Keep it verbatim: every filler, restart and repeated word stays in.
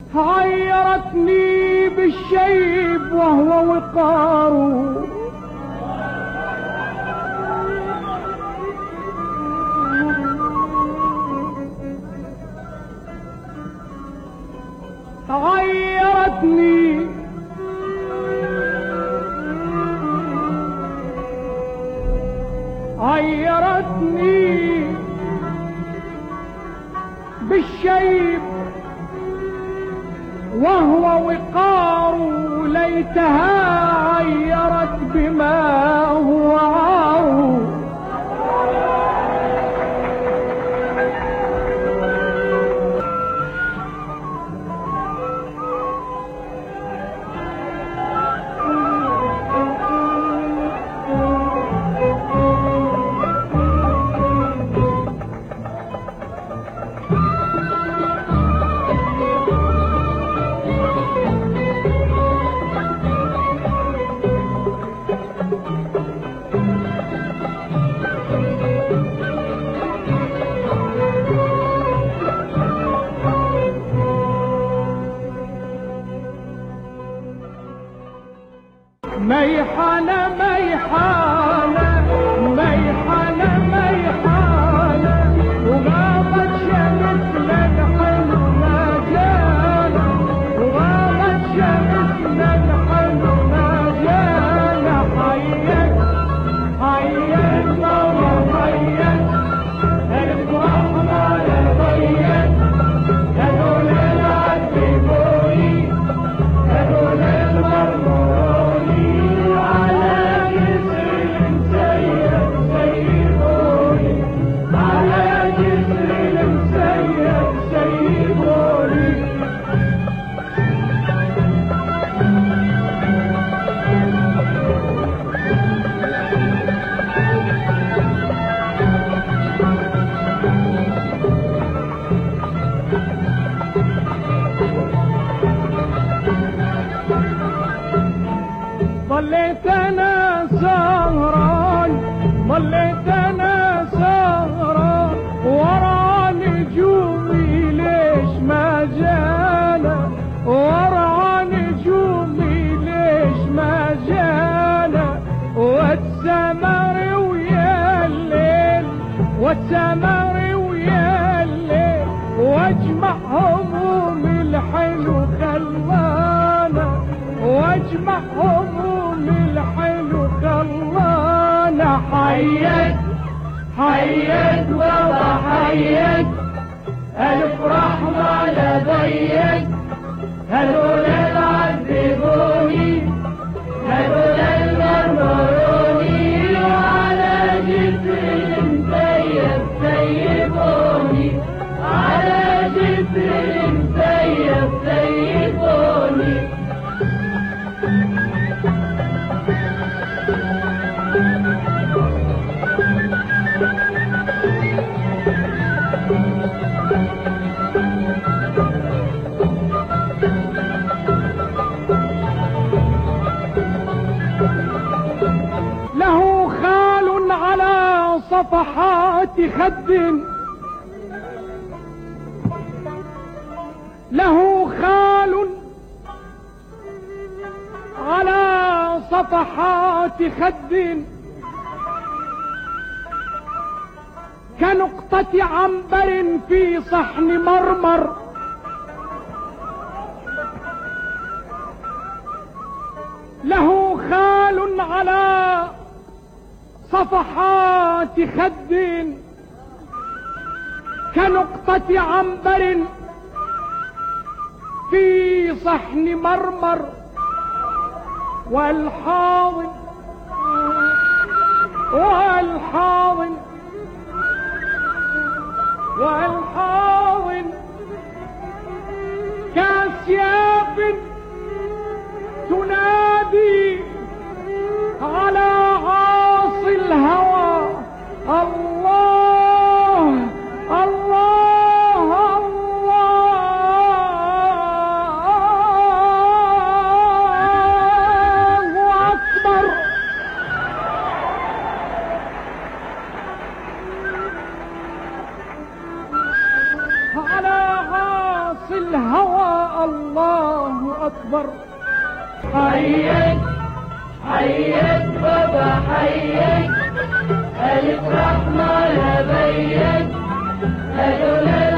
عيرتني بالشيب وهو وقاره، عيرتني عيرتني بالشيب وهو وقار، ليتها عيرت بما هو عار. ميحانة ميحانة ميحانة ميحانة، وغابت شمس للحلو ما جانا، وغابت شمس للحلو ما جانا. حيك حيك ماما حيك، افرح ما لضيك، هدول العذبوني هدول المرموني، على جسر مسيب سيبوني، على جسر مسيب سيبوني. ضليت انا سهران ضليت انا سهران ورا نجومي، ليش ما جانا ورا نجومي، ليش ما جانا. والسمر ويا الليل والسمر ويا الليل، واجمع همومي الحلو خلانا، واجمع همومي الحلو خلانا. حيك حيك بابا حيك، الف رحمة لضيك، هدول العذبوني هدول المرمروني، على جسر مسيب سيبوني، على جسر مسيب سيبوني. له خال على صفحات خد، له خال على صفحات خد، كنقطة عنبر في صحن مرمر، له خال على صفحات خد، كنقطة عنبر في صحن مرمر. والحاضن والحاضن والحاضن كاسياف تنادي على عاصي الهوى. الله الله الله أكبر. على عاصي الهوى الله أكبر. حيك حيك بابا حيك، ألف رحمة يا بيك، قالوا